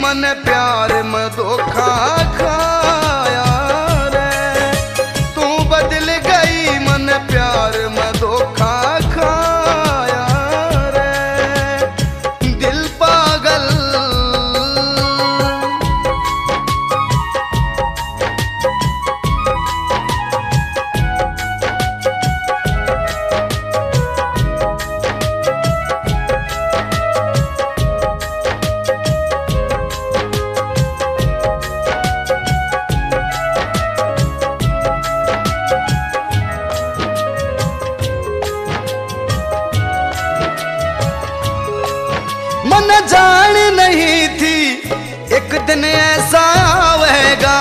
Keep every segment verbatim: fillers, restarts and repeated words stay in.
मन प्यार में धोखा खाया रे। तू बदल गई मन प्यार में धोखा खाया रे। दिल पागल मन जान नहीं थी एक दिन ऐसा आवेगा।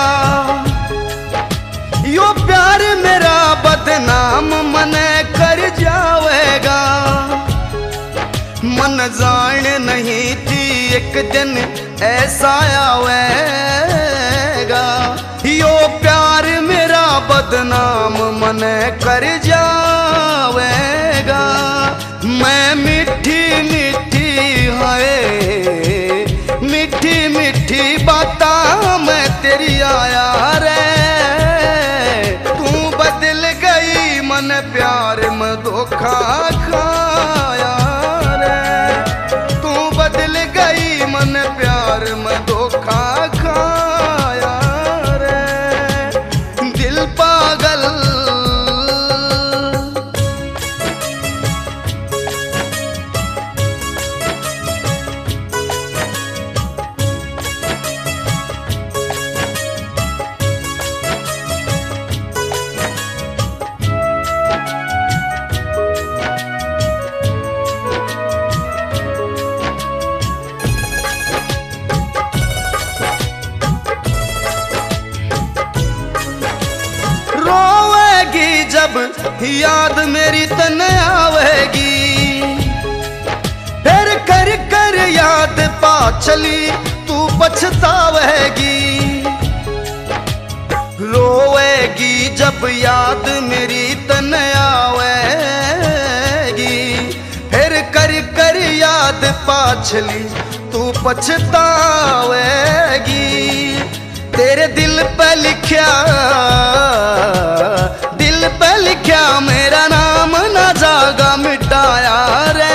यो प्यार मेरा बदनाम मन कर जावेगा। मन जान नहीं थी एक दिन ऐसा आवेगा। यो प्यार मेरा बदनाम मन कर जावेगा। मैं मीठी मीठी हाय मीठी मीठी बातां मैं तेरी आया रे। तू बदल गई मन प्यार में धोखा खाया रे। तू बदल गई मन प्यार में धोखा खाया रे। दिल पागल जब याद मेरी तन आवेगी। फिर कर कर याद पा चली तू पछतावेगी। रोएगी जब याद मेरी तन आवेगी। फिर कर कर याद पा चली तू पछतावेगी। तेरे दिल पे लिखा दिल पे लिखा मेरा नाम ना जागा मिटाया रे।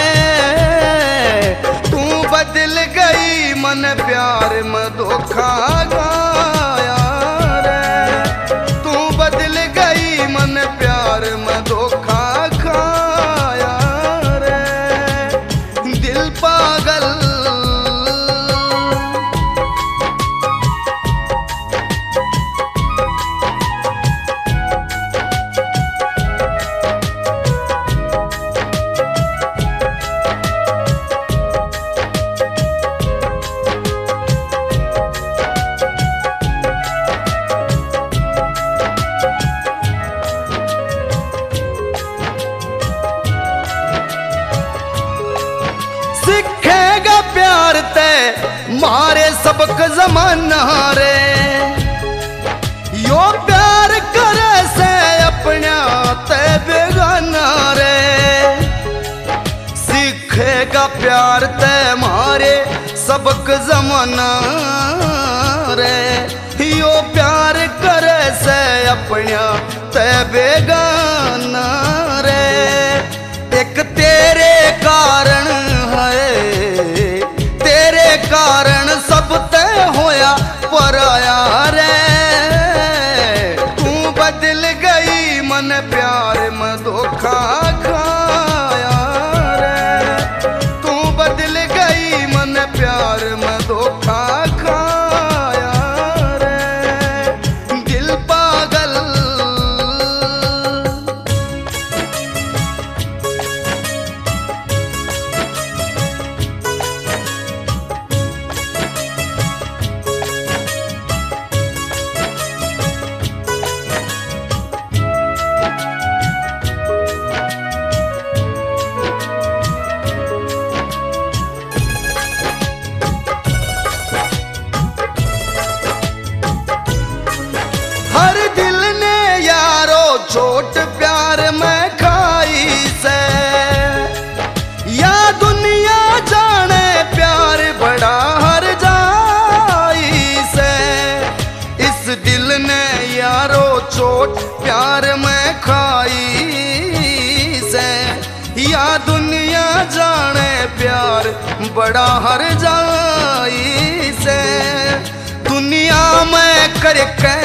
तू बदल गई मन प्यार में धोखा खाया रे। तू बदल गई मन प्यार में धोखा खाया रे। दिल पागल सीखेगा प्यार ते मारे सबक जमाना रे। यो प्यार करे से अपना ते बेगाना रे। सीखेगा प्यार ते मारे सबक जमाना रे। यो प्यार करे से अपना ते बेगाना रे। एक तेरे कारण है तेरे कारण सब तय होया पराया रे। तू बदल गई मन प्यार में धोखा खाया रे। तू बदल गई मन प्यार में धोखा खाया रे। दिल पागल कर कै